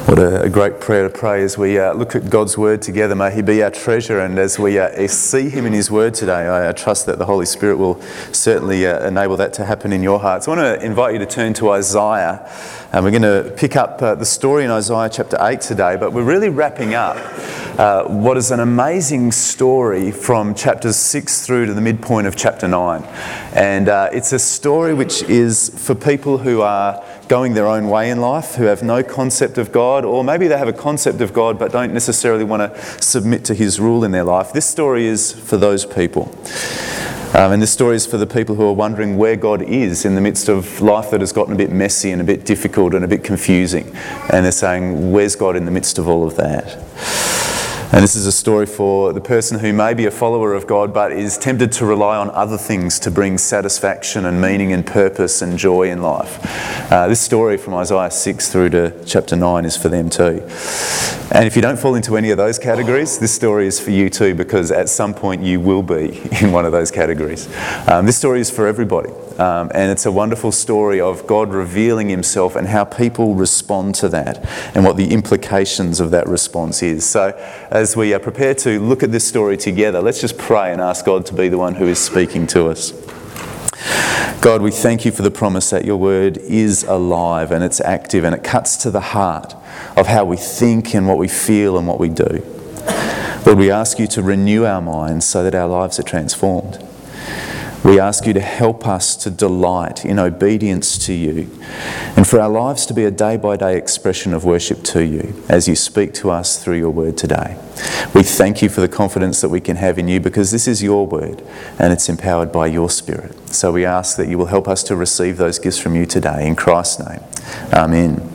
What a great prayer to pray as we look at God's Word together. May He be our treasure, and as we see Him in His Word today, I trust that the Holy Spirit will certainly enable that to happen in your hearts. I want to invite you to turn to Isaiah, and we're going to pick up the story in Isaiah chapter 8 today, but we're really wrapping up what is an amazing story from chapters 6 through to the midpoint of chapter 9. And it's a story which is for people who are going their own way in life, who have no concept of God, or maybe they have a concept of God but don't necessarily want to submit to His rule in their life. This story is for those people. And this story is for the people who are wondering where God is in the midst of life that has gotten a bit messy and a bit difficult and a bit confusing. And they're saying, where's God in the midst of all of that? And this is a story for the person who may be a follower of God but is tempted to rely on other things to bring satisfaction and meaning and purpose and joy in life. This story from Isaiah 6 through to chapter 9 is for them too. And if you don't fall into any of those categories, this story is for you too, because at some point you will be in one of those categories. This story is for everybody. And it's a wonderful story of God revealing Himself and how people respond to that and what the implications of that response is. So as we prepare to look at this story together, let's just pray and ask God to be the one who is speaking to us. God, we thank You for the promise that Your word is alive and it's active and it cuts to the heart of how we think and what we feel and what we do. Lord, we ask You to renew our minds so that our lives are transformed. We ask You to help us to delight in obedience to You and for our lives to be a day-by-day expression of worship to You as You speak to us through Your word today. We thank You for the confidence that we can have in You because this is Your word and it's empowered by Your Spirit. So we ask that You will help us to receive those gifts from You today. In Christ's name, amen.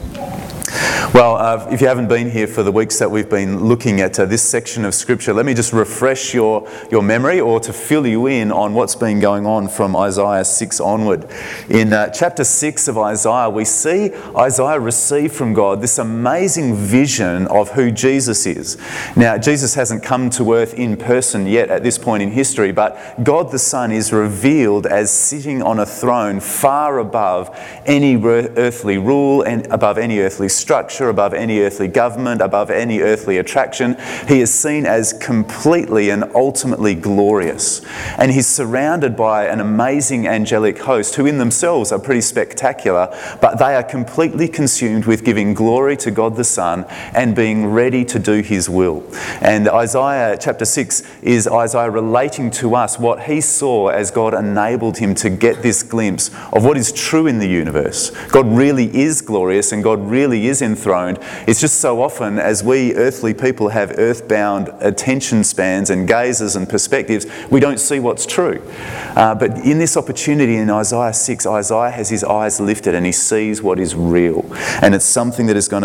Well, if you haven't been here for the weeks that we've been looking at this section of Scripture, let me just refresh your memory or to fill you in on what's been going on from Isaiah 6 onward. In chapter 6 of Isaiah, we see Isaiah receive from God this amazing vision of who Jesus is. Now, Jesus hasn't come to earth in person yet at this point in history, but God the Son is revealed as sitting on a throne far above any earthly rule and above any earthly structure, above any earthly government, above any earthly attraction. He is seen as completely and ultimately glorious. And He's surrounded by an amazing angelic host who in themselves are pretty spectacular, but they are completely consumed with giving glory to God the Son and being ready to do His will. And Isaiah chapter 6 is Isaiah relating to us what he saw as God enabled him to get this glimpse of what is true in the universe. God really is glorious and God really is enthroned. It's just so often as we earthly people have earthbound attention spans and gazes and perspectives, we don't see what's true. But in this opportunity in Isaiah 6, Isaiah has his eyes lifted and he sees what is real. And it's something that is going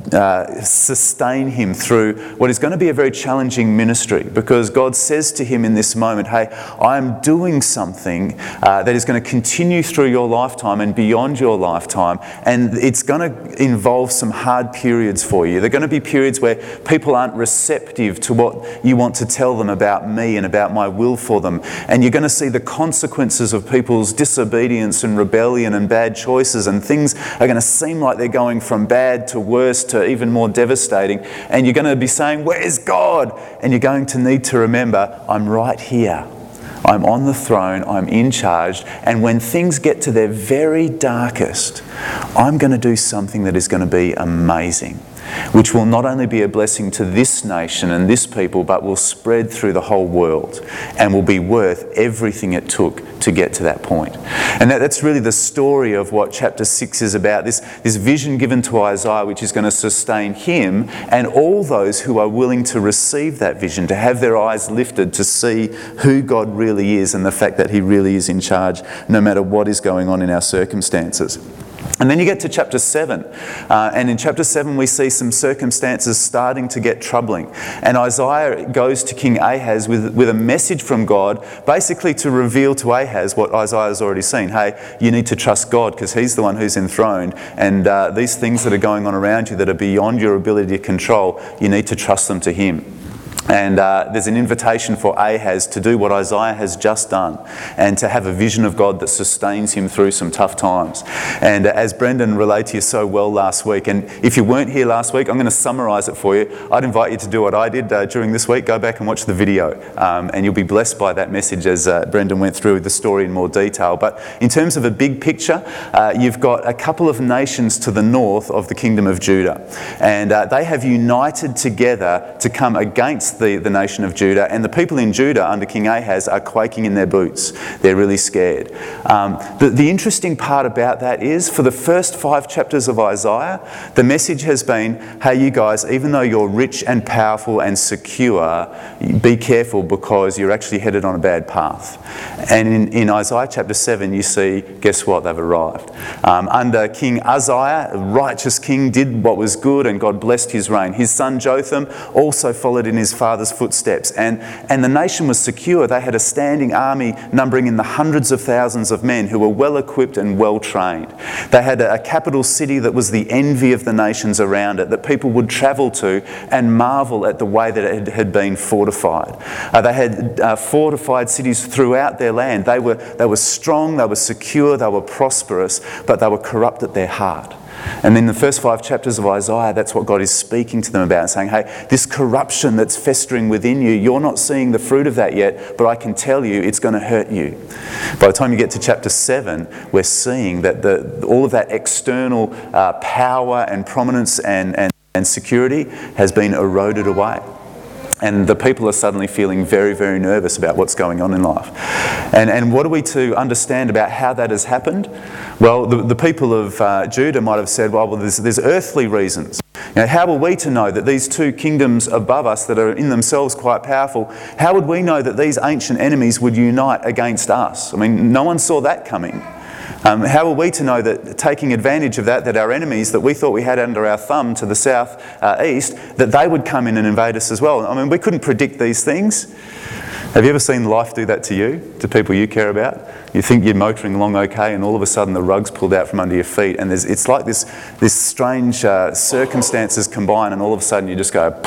to sustain him through what is going to be a very challenging ministry, because God says to him in this moment, hey, I'm doing something that is going to continue through your lifetime and beyond your lifetime, and it's going to involve some hard periods for you. They're going to be periods where people aren't receptive to what you want to tell them about me and about my will for them. And you're going to see the consequences of people's disobedience and rebellion and bad choices, and things are going to seem like they're going from bad to worse to even more devastating. And you're going to be saying, where's God? And you're going to need to remember, I'm right here. I'm on the throne, I'm in charge, and when things get to their very darkest, I'm going to do something that is going to be amazing, which will not only be a blessing to this nation and this people, but will spread through the whole world and will be worth everything it took to get to that point. And that's really the story of what chapter 6 is about, this vision given to Isaiah, which is going to sustain him and all those who are willing to receive that vision, to have their eyes lifted to see who God really is and the fact that He really is in charge no matter what is going on in our circumstances. And then you get to chapter 7, and in chapter 7 we see some circumstances starting to get troubling. And Isaiah goes to King Ahaz with a message from God, basically to reveal to Ahaz what Isaiah has already seen. Hey, you need to trust God because He's the one who's enthroned, and these things that are going on around you that are beyond your ability to control, you need to trust them to Him. And there's an invitation for Ahaz to do what Isaiah has just done and to have a vision of God that sustains him through some tough times. And as Brendan relayed to you so well last week, and if you weren't here last week, I'm going to summarise it for you. I'd invite you to do what I did during this week. Go back and watch the video, and you'll be blessed by that message as Brendan went through the story in more detail. But in terms of a big picture, you've got a couple of nations to the north of the kingdom of Judah. And they have united together to come against the nation of Judah, and the people in Judah under King Ahaz are quaking in their boots. They're really scared. The interesting part about that is, for the first 5 chapters of Isaiah, the message has been, hey, you guys, even though you're rich and powerful and secure, be careful because you're actually headed on a bad path. And in Isaiah chapter 7, you see, guess what? They've arrived. Under King Uzziah, a righteous king, did what was good, and God blessed his reign. His son Jotham also followed in his father's footsteps, and the nation was secure. They had a standing army numbering in the hundreds of thousands of men who were well equipped and well trained. They had a capital city that was the envy of the nations around it, that people would travel to and marvel at the way that it had been fortified. They had fortified cities throughout their land. They were strong, they were secure, they were prosperous, but they were corrupt at their heart. And in the first 5 chapters of Isaiah, that's what God is speaking to them about, saying, hey, this corruption that's festering within you, you're not seeing the fruit of that yet, but I can tell you it's going to hurt you. By the time you get to chapter 7, we're seeing that all of that external power and prominence and security has been eroded away. And the people are suddenly feeling very, very nervous about what's going on in life. And what are we to understand about how that has happened? Well, the people of Judah might have said, well, there's earthly reasons. You know, how are we to know that these 2 kingdoms above us that are in themselves quite powerful, how would we know that these ancient enemies would unite against us? I mean, no one saw that coming. How are we to know that taking advantage of that our enemies that we thought we had under our thumb to the south east, that they would come in and invade us as well? I mean, we couldn't predict these things. Have you ever seen life do that to you, to people you care about? You think you're motoring along okay, and all of a sudden the rug's pulled out from under your feet, and it's like this strange circumstances combine, and all of a sudden you just go,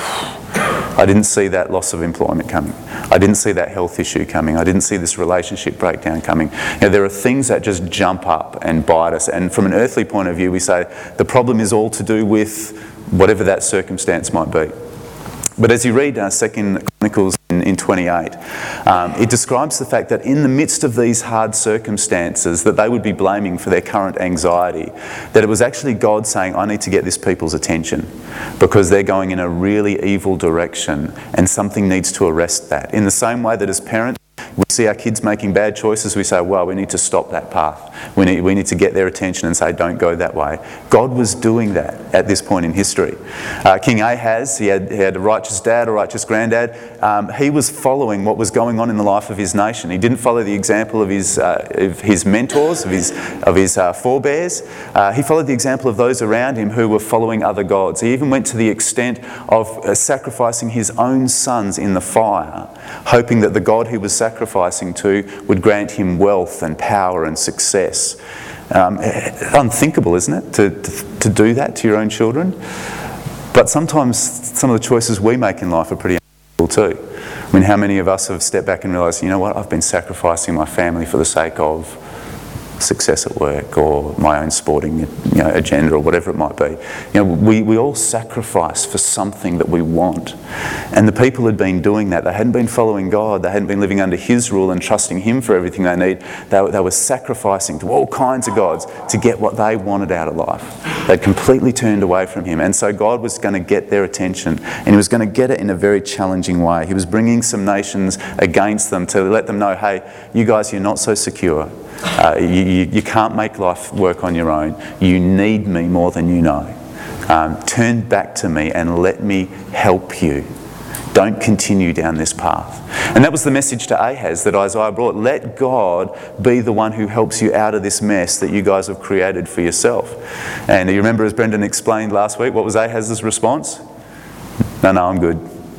I didn't see that loss of employment coming. I didn't see that health issue coming. I didn't see this relationship breakdown coming. You know, there are things that just jump up and bite us, and from an earthly point of view, we say the problem is all to do with whatever that circumstance might be. But as you read 2 Chronicles in 28, it describes the fact that in the midst of these hard circumstances that they would be blaming for their current anxiety, that it was actually God saying, I need to get this people's attention because they're going in a really evil direction and something needs to arrest that. In the same way that as parents, we see our kids making bad choices, we say, well, we need to stop that path. We need to get their attention and say, don't go that way. God was doing that at this point in history. King Ahaz, he had a righteous dad, a righteous granddad. He was following what was going on in the life of his nation. He didn't follow the example of his mentors, of his forebears. He followed the example of those around him who were following other gods. He even went to the extent of sacrificing his own sons in the fire, hoping that the God he was sacrificing to would grant him wealth and power and success. Unthinkable, isn't it, to do that to your own children? But sometimes some of the choices we make in life are pretty unthinkable too. I mean, how many of us have stepped back and realised, you know what, I've been sacrificing my family for the sake of success at work or my own sporting agenda or whatever it might be. You know, we all sacrifice for something that we want. And the people had been doing that. They hadn't been following God. They hadn't been living under His rule and trusting Him for everything they need. They were sacrificing to all kinds of gods to get what they wanted out of life. They'd completely turned away from Him. And so God was going to get their attention, and He was going to get it in a very challenging way. He was bringing some nations against them to let them know, hey, you guys, you're not so secure. You can't make life work on your own. You need me more than you know. Turn back to me and let me help you. Don't continue down this path. And that was the message to Ahaz that Isaiah brought. Let God be the one who helps you out of this mess that you guys have created for yourself. And you remember, as Brendan explained last week, what was Ahaz's response? No, I'm good.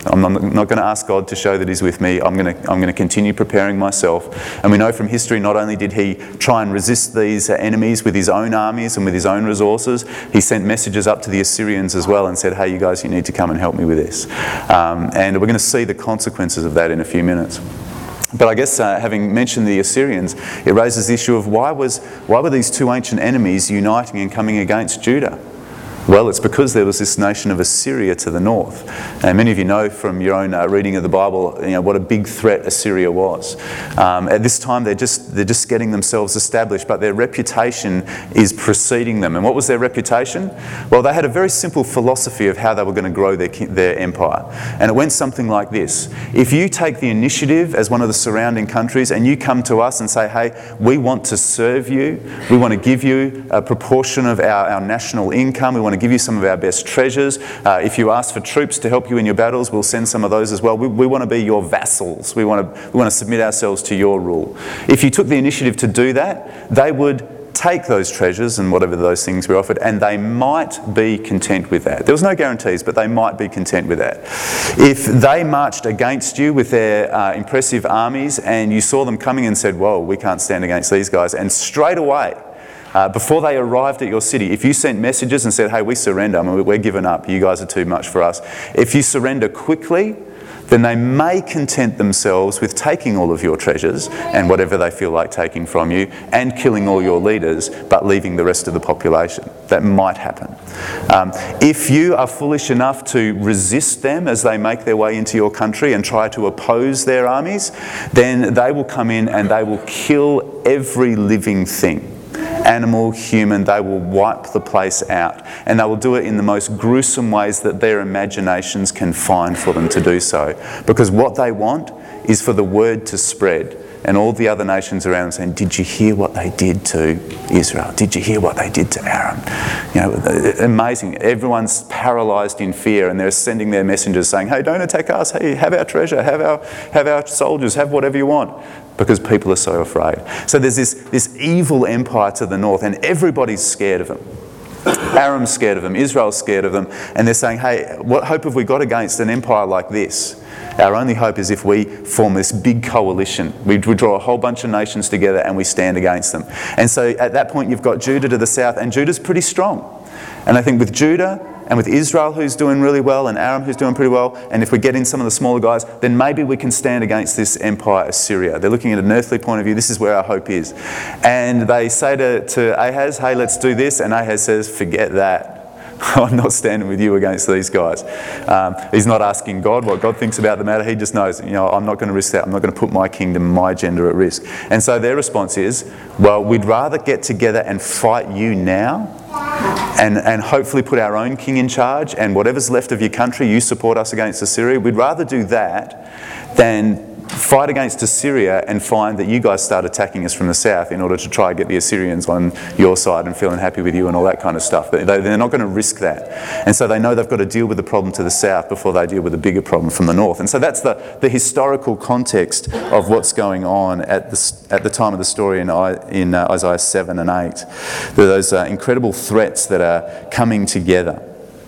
I'm not going to ask God to show that he's with me. I'm going to continue preparing myself. And we know from history, not only did he try and resist these enemies with his own armies and with his own resources, he sent messages up to the Assyrians as well and said, hey, you guys, you need to come and help me with this. And we're going to see the consequences of that in a few minutes. But I guess having mentioned the Assyrians, it raises the issue of why were these two ancient enemies uniting and coming against Judah? Well, it's because there was this nation of Assyria to the north. And many of you know from your own reading of the Bible, what a big threat Assyria was. At this time, they're just getting themselves established, but their reputation is preceding them. And what was their reputation? Well, they had a very simple philosophy of how they were going to grow their empire. And it went something like this. If you take the initiative as one of the surrounding countries and you come to us and say, hey, we want to serve you, we want to give you a proportion of our national income, we want to give you some of our best treasures. If you ask for troops to help you in your battles, we'll send some of those as well. We want to be your vassals. We want to submit ourselves to your rule. If you took the initiative to do that, they would take those treasures and whatever those things were offered, and they might be content with that. There was no guarantees, but they might be content with that. If they marched against you with their impressive armies and you saw them coming and said, whoa, we can't stand against these guys, and straight away, before they arrived at your city, if you sent messages and said, hey, we surrender, I mean, we're giving up, you guys are too much for us. If you surrender quickly, then they may content themselves with taking all of your treasures and whatever they feel like taking from you and killing all your leaders, but leaving the rest of the population. That might happen. If you are foolish enough to resist them as they make their way into your country and try to oppose their armies, then they will come in and they will kill every living thing. Animal, human, they will wipe the place out, and they will do it in the most gruesome ways that their imaginations can find for them to do so, because what they want is for the word to spread and all the other nations around them saying, did you hear what they did to Israel? Did you hear what they did to Aram? Amazing. Everyone's paralysed in fear, and they're sending their messengers saying, hey, don't attack us. Hey, have our treasure, have our soldiers, have whatever you want, because people are so afraid. So there's this evil empire to the north, and everybody's scared of them. Aram's scared of them, Israel's scared of them, and they're saying, hey, what hope have we got against an empire like this? Our only hope is if we form this big coalition. We draw a whole bunch of nations together and we stand against them. And so at that point you've got Judah to the south, and Judah's pretty strong. And I think with Judah and with Israel, who's doing really well, and Aram, who's doing pretty well, and if we get in some of the smaller guys, then maybe we can stand against this empire, Assyria. They're looking at an earthly point of view. This is where our hope is. And they say to Ahaz, hey, let's do this. And Ahaz says, forget that. I'm not standing with you against these guys. He's not asking God what God thinks about the matter. He just knows, I'm not going to risk that. I'm not going to put my kingdom, my agenda at risk. And so their response is, well, we'd rather get together and fight you now and hopefully put our own king in charge, and whatever's left of your country, you support us against Assyria. We'd rather do that than fight against Assyria and find that you guys start attacking us from the south in order to try and get the Assyrians on your side and feeling happy with you and all that kind of stuff. They're not going to risk that. And so they know they've got to deal with the problem to the south before they deal with the bigger problem from the north. And so that's the historical context of what's going on at the time of the story in Isaiah 7 and 8. There are those incredible threats that are coming together.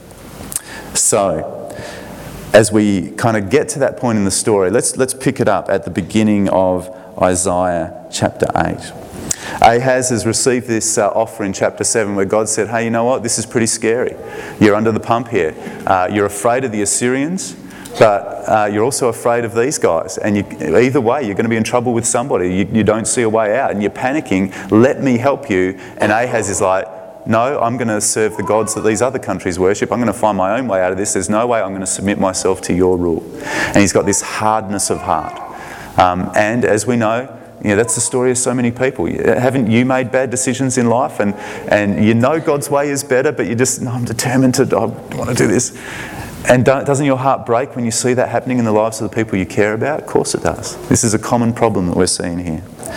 So, as we kind of get to that point in the story, let's pick it up at the beginning of Isaiah chapter 8. Ahaz has received this offer in chapter 7 where God said, hey, you know what, this is pretty scary. You're under the pump here. You're afraid of the Assyrians, but you're also afraid of these guys. And either way, you're going to be in trouble with somebody. You don't see a way out and you're panicking. Let me help you. And Ahaz is like, no, I'm going to serve the gods that these other countries worship. I'm going to find my own way out of this. There's no way I'm going to submit myself to your rule. And he's got this hardness of heart. And as we know, that's the story of so many people. Haven't you made bad decisions in life? And you know God's way is better, but you just, I'm determined I want to do this. And doesn't your heart break when you see that happening in the lives of the people you care about? Of course it does. This is a common problem that we're seeing here.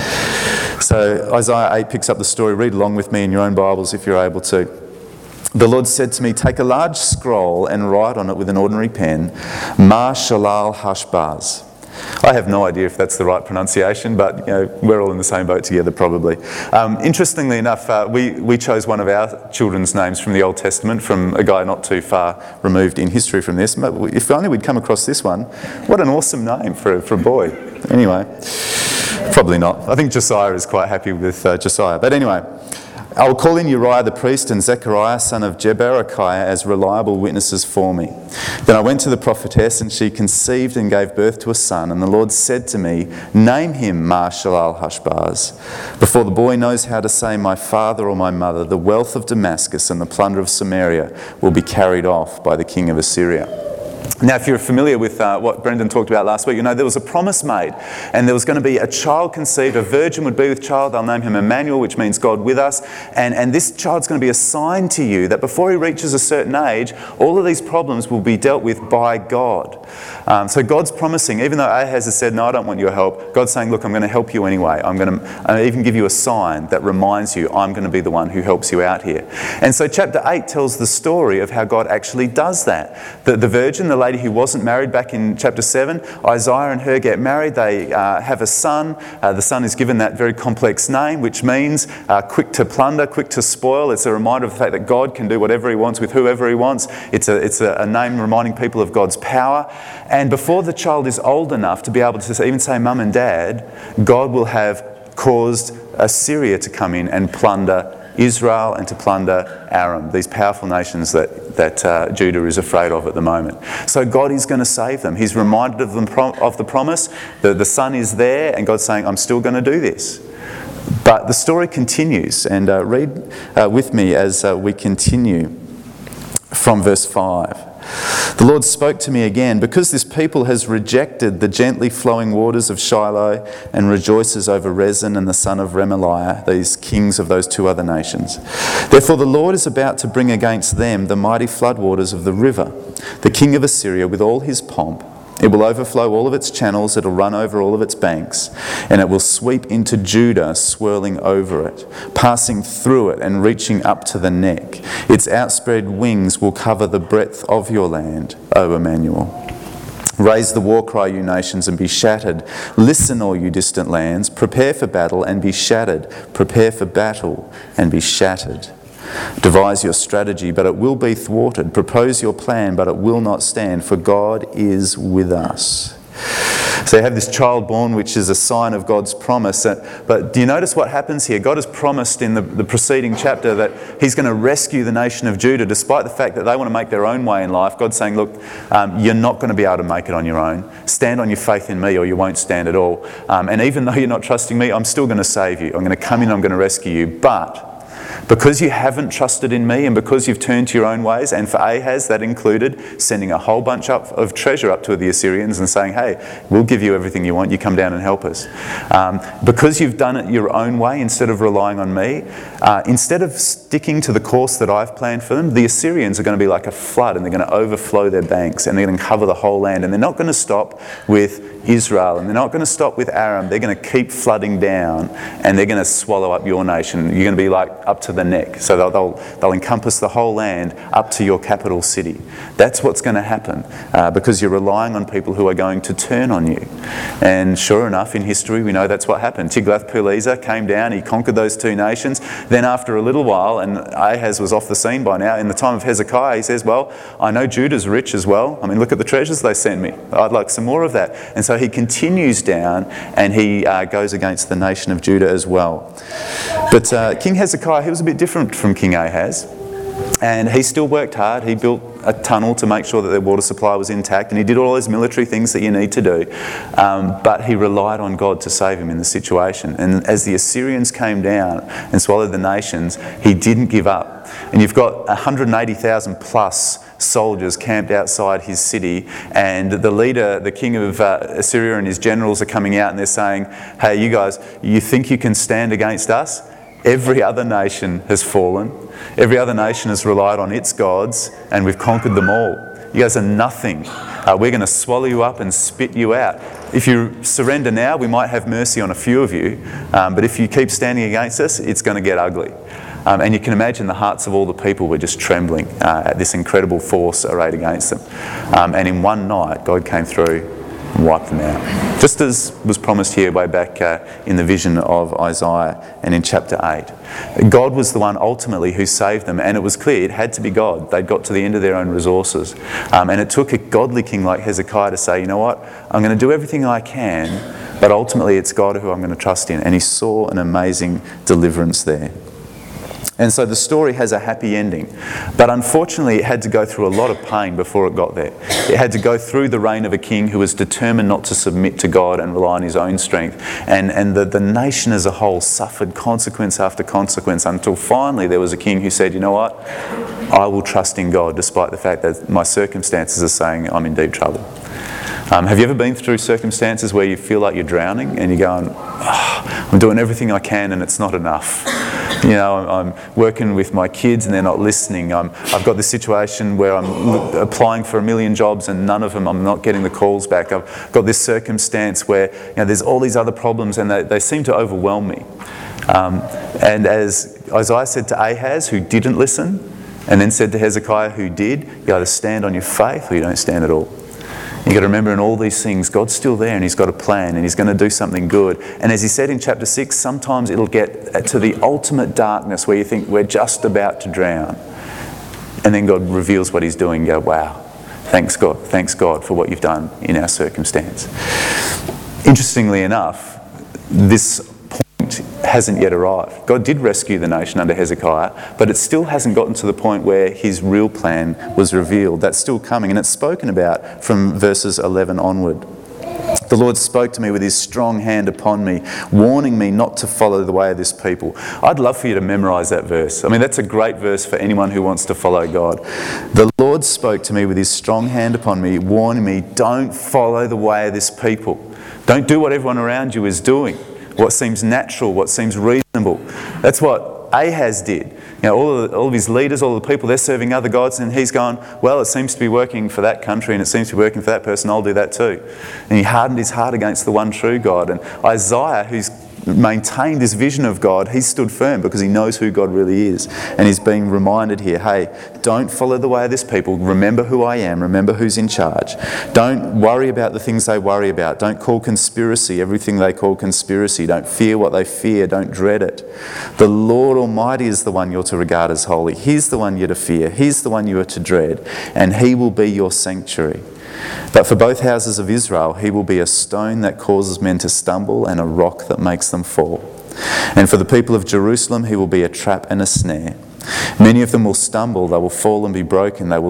So Isaiah 8 picks up the story. Read along with me in your own Bibles if you're able to. The Lord said to me, take a large scroll and write on it with an ordinary pen, Mar Shalal Hashbaz. I have no idea if that's the right pronunciation, but we're all in the same boat together probably. Interestingly enough, we chose one of our children's names from the Old Testament, from a guy not too far removed in history from this. If only we'd come across this one. What an awesome name for a boy. Anyway, probably not. I think Josiah is quite happy with Josiah. But anyway, I will call in Uriah the priest and Zechariah son of Jeberechiah as reliable witnesses for me. Then I went to the prophetess, and she conceived and gave birth to a son. And the Lord said to me, name him Mar-Shalal-Hash-Baz. Before the boy knows how to say my father or my mother, the wealth of Damascus and the plunder of Samaria will be carried off by the king of Assyria. Now, if you're familiar with what Brendan talked about last week, there was a promise made, and there was going to be a child conceived, a virgin would be with child. They'll name him Emmanuel, which means God with us, and this child's going to be a sign to you that before he reaches a certain age, all of these problems will be dealt with by God. So God's promising, even though Ahaz has said, no, I don't want your help, God's saying, look, I'm going to help you anyway. I'm going to even give you a sign that reminds you I'm going to be the one who helps you out here. And so chapter 8 tells the story of how God actually does that. The virgin, the lady who wasn't married back in chapter 7, Isaiah and her get married. They have a son. The son is given that very complex name, which means quick to plunder, quick to spoil. It's a reminder of the fact that God can do whatever he wants with whoever he wants. It's a name reminding people of God's power. And before the child is old enough to be able to even say mum and dad, God will have caused Assyria to come in and plunder Israel and to plunder Aram, these powerful nations that Judah is afraid of at the moment. So God is going to save them. He's reminded of the promise. The son is there, and God's saying, I'm still going to do this. But the story continues, and read with me as we continue from verse 5. The Lord spoke to me again, because this people has rejected the gently flowing waters of Shiloh and rejoices over Rezin and the son of Remaliah, these kings of those two other nations. Therefore the Lord is about to bring against them the mighty floodwaters of the river, the king of Assyria with all his pomp. It will overflow all of its channels, it will run over all of its banks, and it will sweep into Judah, swirling over it, passing through it and reaching up to the neck. Its outspread wings will cover the breadth of your land, O Emmanuel. Raise the war cry, you nations, and be shattered. Listen, all you distant lands. Prepare for battle and be shattered. Prepare for battle and be shattered. Devise your strategy, but it will be thwarted. Propose your plan, but it will not stand, for God is with us. So you have this child born, which is a sign of God's promise. But do you notice what happens here? God has promised in the preceding chapter that he's going to rescue the nation of Judah, despite the fact that they want to make their own way in life. God's saying, look, you're not going to be able to make it on your own. Stand on your faith in me, or you won't stand at all. And even though you're not trusting me, I'm still going to save you. I'm going to come in, I'm going to rescue you. But because you haven't trusted in me, and because you've turned to your own ways, and for Ahaz that included sending a whole bunch of treasure up to the Assyrians and saying, hey, we'll give you everything you want, you come down and help us. Because you've done it your own way instead of relying on me, instead of sticking to the course that I've planned for them, the Assyrians are going to be like a flood, and they're going to overflow their banks, and they're going to cover the whole land, and they're not going to stop with Israel, and they're not going to stop with Aram. They're going to keep flooding down, and they're going to swallow up your nation. You're going to be like up to the neck. So they'll encompass the whole land up to your capital city. That's what's going to happen because you're relying on people who are going to turn on you. And sure enough, in history, we know that's what happened. Tiglath-Pileser came down, he conquered those two nations. Then after a little while, and Ahaz was off the scene by now, in the time of Hezekiah, he says, well, I know Judah's rich as well. I mean, look at the treasures they sent me. I'd like some more of that. And so he continues down, and he goes against the nation of Judah as well. But King Hezekiah, he was a bit different from King Ahaz, and he still worked hard. He built a tunnel to make sure that their water supply was intact, and he did all those military things that you need to do, but he relied on God to save him in the situation. And as the Assyrians came down and swallowed the nations, he didn't give up. And you've got 180,000 plus soldiers camped outside his city, and the leader, the king of Assyria, and his generals are coming out, and they're saying, hey, you guys, you think you can stand against us? Every other nation has fallen. Every other nation has relied on its gods, and we've conquered them all. You guys are nothing. We're going to swallow you up and spit you out. If you surrender now, we might have mercy on a few of you, but if you keep standing against us, it's going to get ugly. And you can imagine the hearts of all the people were just trembling at this incredible force arrayed against them. And in one night, God came through and wipe them out. Just as was promised here way back in the vision of Isaiah and in chapter 8. God was the one ultimately who saved them, and it was clear it had to be God. They'd got to the end of their own resources. And it took a godly king like Hezekiah to say, you know what, I'm going to do everything I can, but ultimately it's God who I'm going to trust in. And he saw an amazing deliverance there. And so the story has a happy ending. But unfortunately, it had to go through a lot of pain before it got there. It had to go through the reign of a king who was determined not to submit to God and rely on his own strength. And the nation as a whole suffered consequence after consequence until finally there was a king who said, you know what, I will trust in God despite the fact that my circumstances are saying I'm in deep trouble. Have you ever been through circumstances where you feel like you're drowning and you're going, I'm doing everything I can and it's not enough? You know, I'm working with my kids and they're not listening. I've got this situation where I'm applying for 1 million jobs and none of them, I'm not getting the calls back. I've got this circumstance where there's all these other problems and they seem to overwhelm me. And as Isaiah said to Ahaz, who didn't listen, and then said to Hezekiah, who did, you either stand on your faith or you don't stand at all. You've got to remember in all these things, God's still there and he's got a plan and he's going to do something good. And as he said in chapter 6, sometimes it'll get to the ultimate darkness where you think we're just about to drown. And then God reveals what he's doing and go, wow, thanks God for what you've done in our circumstance. Interestingly enough, this point hasn't yet arrived. God did rescue the nation under Hezekiah, but it still hasn't gotten to the point where his real plan was revealed. That's still coming, and it's spoken about from verses 11 onward. The Lord spoke to me with his strong hand upon me, warning me not to follow the way of this people. I'd love for you to memorise that verse. I mean, that's a great verse for anyone who wants to follow God. The Lord spoke to me with his strong hand upon me, warning me, don't follow the way of this people. Don't do what everyone around you is doing. What seems natural, what seems reasonable. That's what Ahaz did. All of his leaders, all of the people, they're serving other gods, and he's going, well, it seems to be working for that country and it seems to be working for that person, I'll do that too. And he hardened his heart against the one true God. And Isaiah, who's maintained this vision of God, he stood firm because he knows who God really is. And he's being reminded here, hey, don't follow the way of this people. Remember who I am. Remember who's in charge. Don't worry about the things they worry about. Don't call conspiracy everything they call conspiracy. Don't fear what they fear. Don't dread it. The Lord Almighty is the one you're to regard as holy. He's the one you're to fear. He's the one you are to dread. And he will be your sanctuary. But for both houses of Israel, he will be a stone that causes men to stumble and a rock that makes them fall. And for the people of Jerusalem, he will be a trap and a snare. Many of them will stumble, they will fall and be broken, they will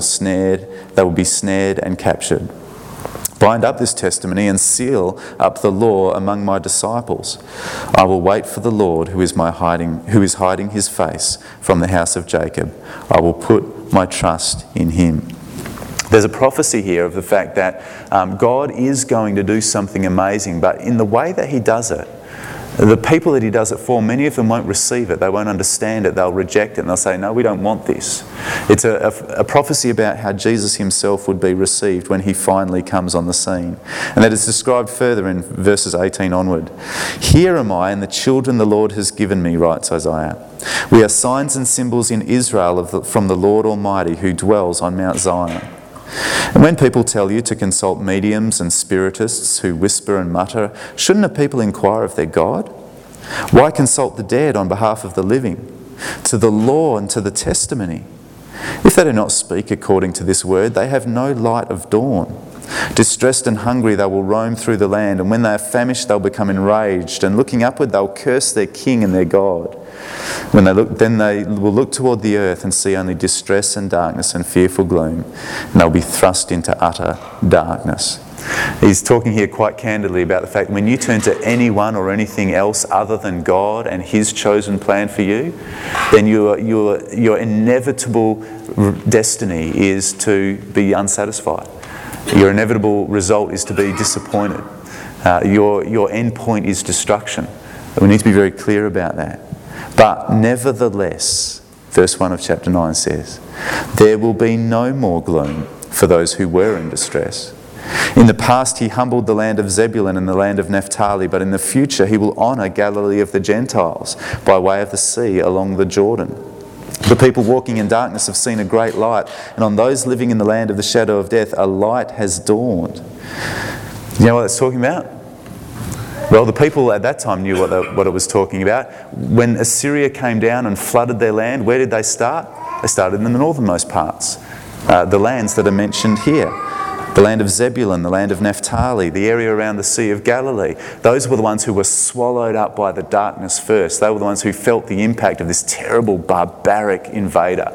be snared and captured. Bind up this testimony and seal up the law among my disciples. I will wait for the Lord who is hiding his face from the house of Jacob. I will put my trust in him. There's a prophecy here of the fact that God is going to do something amazing, but in the way that he does it, the people that he does it for, many of them won't receive it, they won't understand it, they'll reject it and they'll say, no, we don't want this. It's a prophecy about how Jesus himself would be received when he finally comes on the scene. And that is described further in verses 18 onward. Here am I and the children the Lord has given me, writes Isaiah. We are signs and symbols in Israel from the Lord Almighty who dwells on Mount Zion. And when people tell you to consult mediums and spiritists who whisper and mutter, shouldn't a people inquire of their God? Why consult the dead on behalf of the living, to the law and to the testimony? If they do not speak according to this word, they have no light of dawn. Distressed and hungry, they will roam through the land, and when they are famished, they'll become enraged, and looking upward, they'll curse their king and their God. When they look, then they will look toward the earth and see only distress and darkness and fearful gloom, and they'll be thrust into utter darkness. He's talking here quite candidly about the fact that when you turn to anyone or anything else other than God and his chosen plan for you, then your inevitable destiny is to be unsatisfied. Your inevitable result is to be disappointed. Your end point is destruction. We need to be very clear about that. But nevertheless, verse 1 of chapter 9 says, there will be no more gloom for those who were in distress. In the past he humbled the land of Zebulun and the land of Naphtali, but in the future he will honour Galilee of the Gentiles by way of the sea along the Jordan. The people walking in darkness have seen a great light, and on those living in the land of the shadow of death a light has dawned. You know what it's talking about? Well, the people at that time knew what it was talking about. When Assyria came down and flooded their land, where did they start? They started in the northernmost parts, the lands that are mentioned here. The land of Zebulun, the land of Naphtali, the area around the Sea of Galilee. Those were the ones who were swallowed up by the darkness first. They were the ones who felt the impact of this terrible, barbaric invader.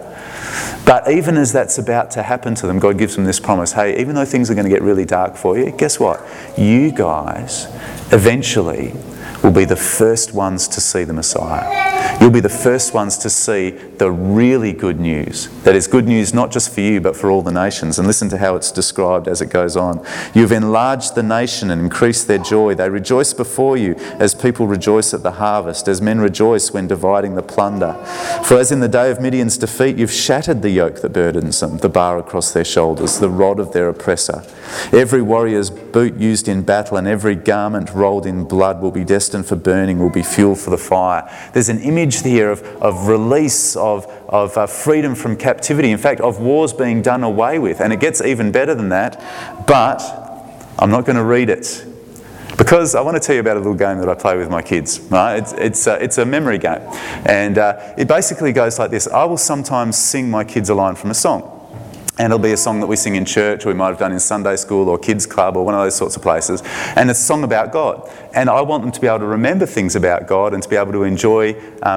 But even as that's about to happen to them, God gives them this promise. Hey, even though things are going to get really dark for you, guess what? You guys eventually will be the first ones to see the Messiah. You'll be the first ones to see the really good news. That is good news not just for you, but for all the nations. And listen to how it's described as it goes on. You've enlarged the nation and increased their joy. They rejoice before you as people rejoice at the harvest, as men rejoice when dividing the plunder. For as in the day of Midian's defeat, you've shattered the yoke that burdens them, the bar across their shoulders, the rod of their oppressor. Every warrior's boot used in battle and every garment rolled in blood will be destined for burning, will be fuel for the fire. There's an image here of release, of freedom from captivity, in fact, of wars being done away with. And it gets even better than that, but I'm not going to read it because I want to tell you about a little game that I play with my kids. Right? It's a memory game. And it basically goes like this. I will sometimes sing my kids a line from a song. And it'll be a song that we sing in church, or we might have done in Sunday school or kids club or one of those sorts of places. And it's a song about God. And I want them to be able to remember things about God and to be able to enjoy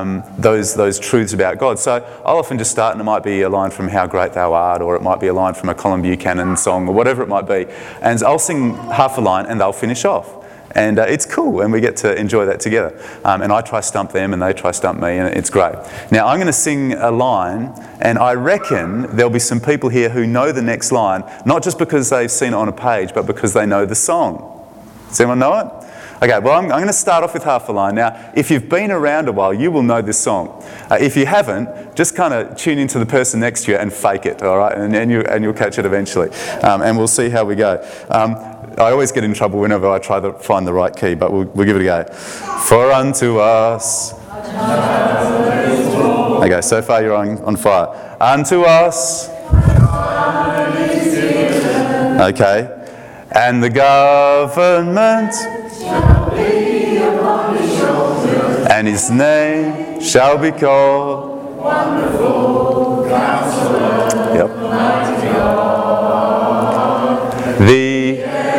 those truths about God. So I'll often just start, and it might be a line from How Great Thou Art, or it might be a line from a Colin Buchanan song, or whatever it might be. And I'll sing half a line and they'll finish off. And it's cool, and we get to enjoy that together. And I try stump them, and they try stump me, and it's great. Now, I'm going to sing a line, and I reckon there'll be some people here who know the next line, not just because they've seen it on a page, but because they know the song. Does anyone know it? Okay, well, I'm going to start off with half a line. Now, if you've been around a while, you will know this song. If you haven't, just kind of tune into the person next to you and fake it, all right? And you'll catch it eventually. And we'll see how we go. I always get in trouble whenever I try to find the right key, but we'll give it a go. For unto us... Okay, so far you're on fire. Unto us... Okay. And the government... And his name shall be called Wonderful Counselor. Yep. Mighty God. The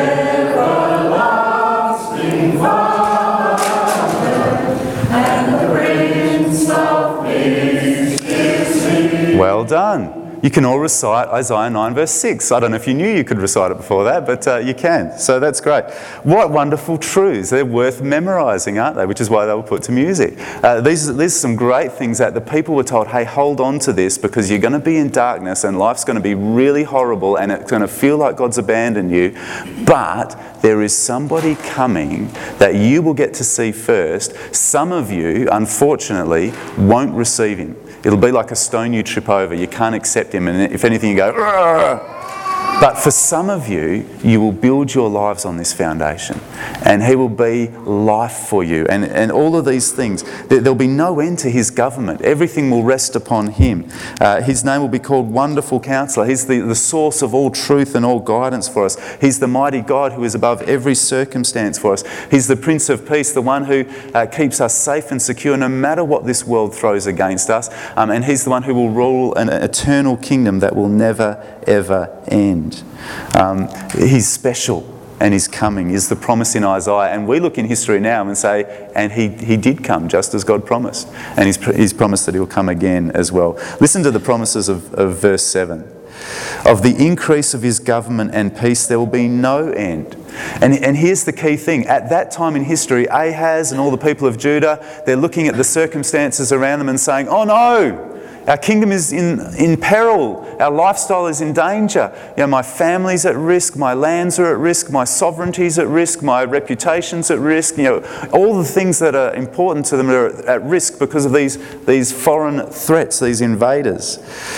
everlasting Father and the Prince of Peace. Well done. You can all recite Isaiah 9 verse 6. I don't know if you knew you could recite it before that, but you can. So that's great. What wonderful truths. They're worth memorising, aren't they? Which is why they were put to music. These are some great things that the people were told, hey, hold on to this because you're going to be in darkness and life's going to be really horrible and it's going to feel like God's abandoned you. But there is somebody coming that you will get to see first. Some of you, unfortunately, won't receive him. It'll be like a stone you trip over. You can't accept him. And if anything, you go, "Argh!" But for some of you, you will build your lives on this foundation. And he will be life for you. And all of these things. There'll be no end to his government. Everything will rest upon him. His name will be called Wonderful Counselor. He's the source of all truth and all guidance for us. He's the mighty God who is above every circumstance for us. He's the Prince of Peace, the one who keeps us safe and secure no matter what this world throws against us. And he's the one who will rule an eternal kingdom that will never, ever end. He's special and he's coming is the promise in Isaiah, and we look in history now and say, and he did come just as God promised, and he's promised that he'll come again as well. Listen to the promises of verse 7. Of the increase of his government and peace there will be no end. And here's the key thing. At that time in history, Ahaz and all the people of Judah, they're looking at the circumstances around them and saying, oh no! Our kingdom is in peril. Our lifestyle is in danger. You know, my family's at risk. My lands are at risk. My sovereignty's at risk. My reputation's at risk. You know, all the things that are important to them are at risk because of these foreign threats, these invaders.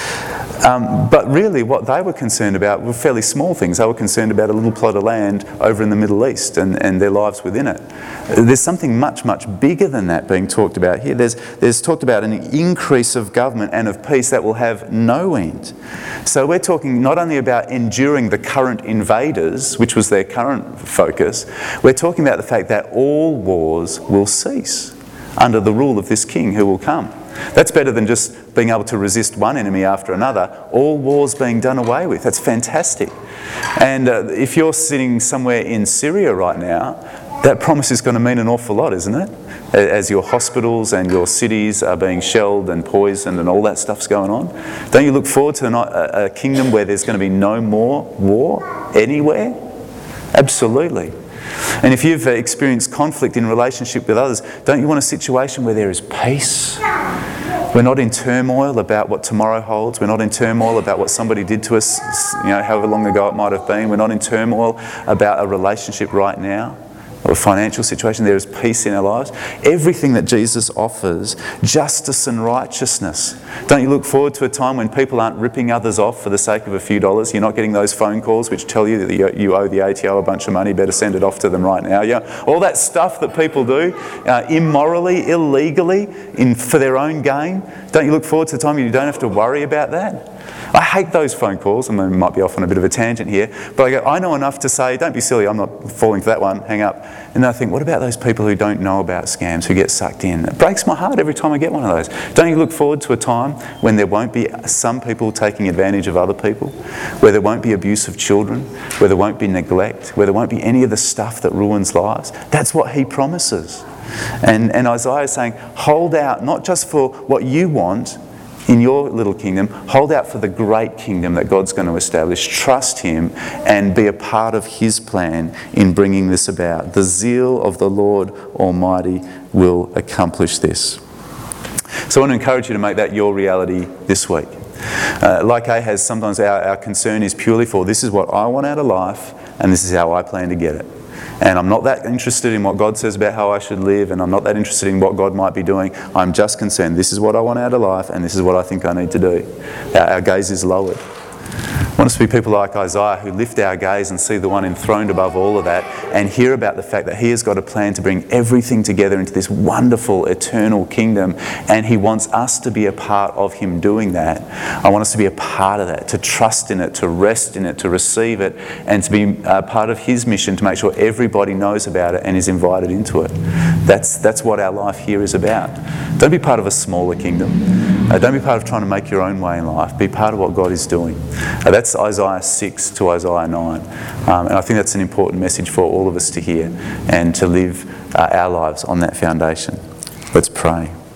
But really what they were concerned about were fairly small things. They were concerned about a little plot of land over in the Middle East and their lives within it. There's something much, much bigger than that being talked about here. There's talked about an increase of government and of peace that will have no end. So we're talking not only about enduring the current invaders, which was their current focus, we're talking about the fact that all wars will cease under the rule of this king who will come. That's better than just being able to resist one enemy after another. All wars being done away with. That's fantastic. And if you're sitting somewhere in Syria right now, that promise is going to mean an awful lot, isn't it? As your hospitals and your cities are being shelled and poisoned and all that stuff's going on. Don't you look forward to a kingdom where there's going to be no more war anywhere? Absolutely. And if you've experienced conflict in relationship with others, don't you want a situation where there is peace? We're not in turmoil about what tomorrow holds. We're not in turmoil about what somebody did to us, however long ago it might have been. We're not in turmoil about a relationship right now or a financial situation. There is peace in our lives. Everything that Jesus offers, justice and righteousness. Don't you look forward to a time when people aren't ripping others off for the sake of a few dollars? You're not getting those phone calls which tell you that you owe the ATO a bunch of money, better send it off to them right now. All that stuff that people do, immorally, illegally, for their own gain. Don't you look forward to the time when you don't have to worry about that? I hate those phone calls. I mean, I might be off on a bit of a tangent here, but I know enough to say, don't be silly, I'm not falling for that one, hang up. And then I think, what about those people who don't know about scams, who get sucked in? It breaks my heart every time I get one of those. Don't you look forward to a time when there won't be some people taking advantage of other people, where there won't be abuse of children, where there won't be neglect, where there won't be any of the stuff that ruins lives? That's what he promises. And Isaiah is saying, hold out, not just for what you want in your little kingdom, hold out for the great kingdom that God's going to establish. Trust him and be a part of his plan in bringing this about. The zeal of the Lord Almighty will accomplish this. So I want to encourage you to make that your reality this week. Like Ahaz, sometimes our concern is purely for, this is what I want out of life and this is how I plan to get it. And I'm not that interested in what God says about how I should live, and I'm not that interested in what God might be doing. I'm just concerned, this is what I want out of life, and this is what I think I need to do. Our gaze is lowered. I want us to be people like Isaiah who lift our gaze and see the one enthroned above all of that and hear about the fact that he has got a plan to bring everything together into this wonderful eternal kingdom, and he wants us to be a part of him doing that. I want us to be a part of that, to trust in it, to rest in it, to receive it, and to be a part of his mission to make sure everybody knows about it and is invited into it. That's what our life here is about. Don't be part of a smaller kingdom. Don't be part of trying to make your own way in life. Be part of what God is doing. That's Isaiah 6 to Isaiah 9. And I think that's an important message for all of us to hear and to live our lives on that foundation. Let's pray.